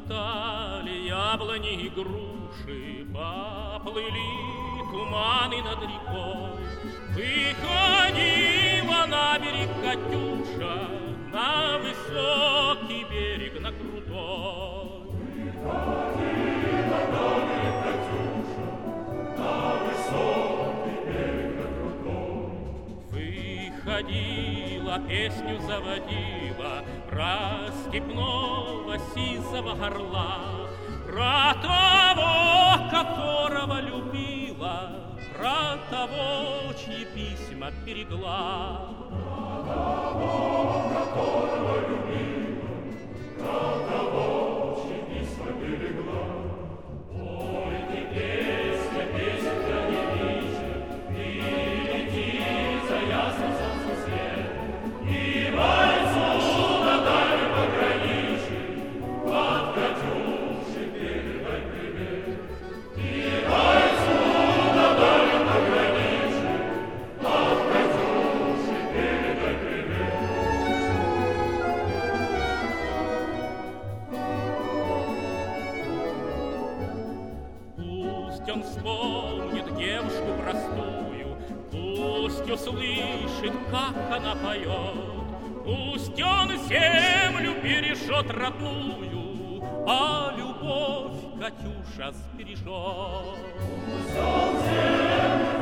Расцветали яблони и груши, поплыли туманы над рекой. Выходила на берег Катюша, на высокий берег, на крутой. Выходила на берег Катюша, на высокий берег, на крутой. Выходила, песню заводила про степного сизого орла, про того, которого любила, про того, чьи письма берегла. Про того, которого любила, про того, чьи письма берегла. Пойте, песня, песенка не вечер, и лети за ясным солнцем свет, и бойцу на дальнем пограничье от Катюши передай привет. И бойцу на дальнем пограничье от Катюши передай привет. Пусть он вспомнит девушку простую, пусть услышит, как она поет, пусть он землю бережет родную, а любовь Катюша сбережет. Пусть он землю